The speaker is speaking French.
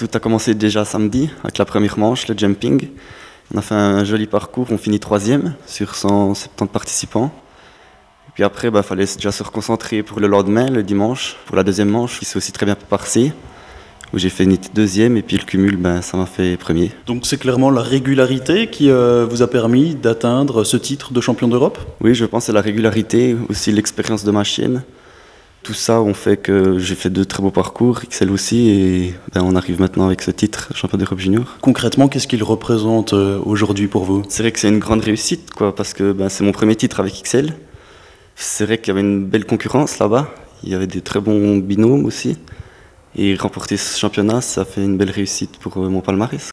Tout a commencé déjà samedi avec la première manche, le jumping. On a fait un joli parcours, on finit 3e sur 170 participants. Puis après, il fallait déjà se reconcentrer pour le lendemain, le dimanche, pour la deuxième manche, qui s'est aussi très bien passée, où j'ai fait 2e et puis le cumul, ça m'a fait 1er. Donc c'est clairement la régularité qui vous a permis d'atteindre ce titre de champion d'Europe ? Oui, je pense que c'est la régularité, aussi l'expérience de ma chienne. Tout ça ont fait que j'ai fait 2 très beaux parcours, XL aussi, et on arrive maintenant avec ce titre, champion d'Europe junior. Concrètement, qu'est-ce qu'il représente aujourd'hui pour vous ? C'est vrai que c'est une grande réussite, parce que c'est mon premier titre avec XL. C'est vrai qu'il y avait une belle concurrence là-bas, il y avait des très bons binômes aussi. Et remporter ce championnat, ça fait une belle réussite pour mon palmarès.